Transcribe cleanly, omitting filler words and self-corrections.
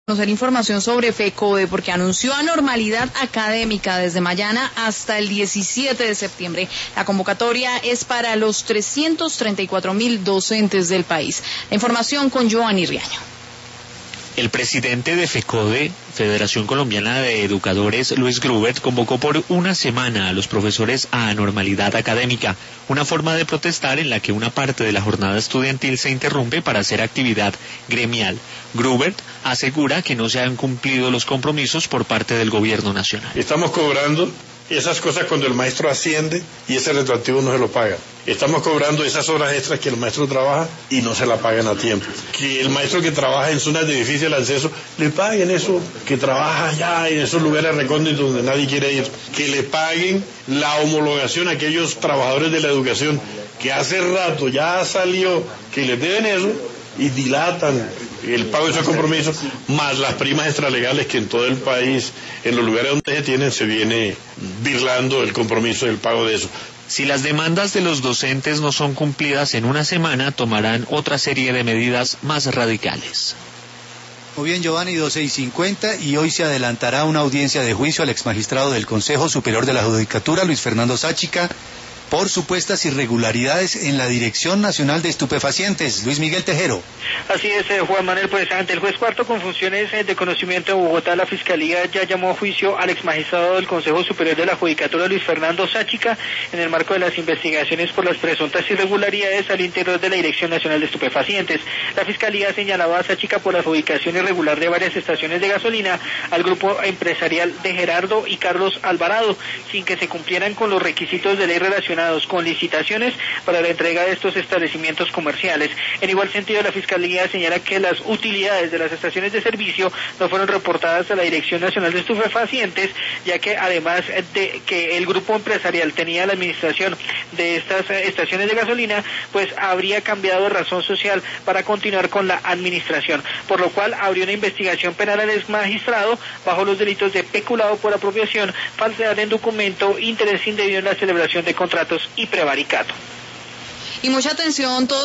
Conocer información sobre FECODE porque anunció anormalidad académica desde mañana hasta el 17 de septiembre. La convocatoria es para los 334.000 docentes del país. La información con Giovanni Riaño. El presidente de FECODE, Federación Colombiana de Educadores, Luis Grubert, convocó por una semana a los profesores a anormalidad académica, una forma de protestar en la que una parte de la jornada estudiantil se interrumpe para hacer actividad gremial. Grubert asegura que no se han cumplido los compromisos por parte del gobierno nacional. Estamos cobrando esas cosas cuando el maestro asciende y ese retroactivo no se lo paga. Estamos cobrando esas horas extras que el maestro trabaja y no se la pagan a tiempo. Que el maestro que trabaja en zonas de difícil acceso le paguen eso, que trabaja allá en esos lugares recónditos donde nadie quiere ir. Que le paguen la homologación a aquellos trabajadores de la educación que hace rato ya salió que les deben eso y dilatan el pago de esos compromisos, más las primas extralegales que en todo el país, en los lugares donde se tienen, se viene birlando el compromiso del pago de eso. Si las demandas de los docentes no son cumplidas en una semana, tomarán otra serie de medidas más radicales. Muy bien, Giovanni, 12:50, y hoy se adelantará una audiencia de juicio al exmagistrado del Consejo Superior de la Judicatura, Luis Fernando Sáchica, por supuestas irregularidades en la Dirección Nacional de Estupefacientes. Luis Miguel Tejero. Así es, Juan Manuel, pues ante el juez cuarto con funciones de conocimiento de Bogotá, la Fiscalía ya llamó a juicio al exmagistrado del Consejo Superior de la Judicatura, Luis Fernando Sáchica, en el marco de las investigaciones por las presuntas irregularidades al interior de la Dirección Nacional de Estupefacientes. La Fiscalía señalaba a Sáchica por la adjudicación irregular de varias estaciones de gasolina al grupo empresarial de Gerardo y Carlos Alvarado, sin que se cumplieran con los requisitos de ley relacionados con licitaciones para la entrega de estos establecimientos comerciales. En igual sentido, la Fiscalía señala que las utilidades de las estaciones de servicio no fueron reportadas a la Dirección Nacional de Estupefacientes, ya que además de que el grupo empresarial tenía la administración de estas estaciones de gasolina, pues habría cambiado de razón social para continuar con la administración, por lo cual abrió una investigación penal al exmagistrado bajo los delitos de peculado por apropiación, falsedad en documento, interés indebido en la celebración de contratos y prevaricato. Y mucha atención, todo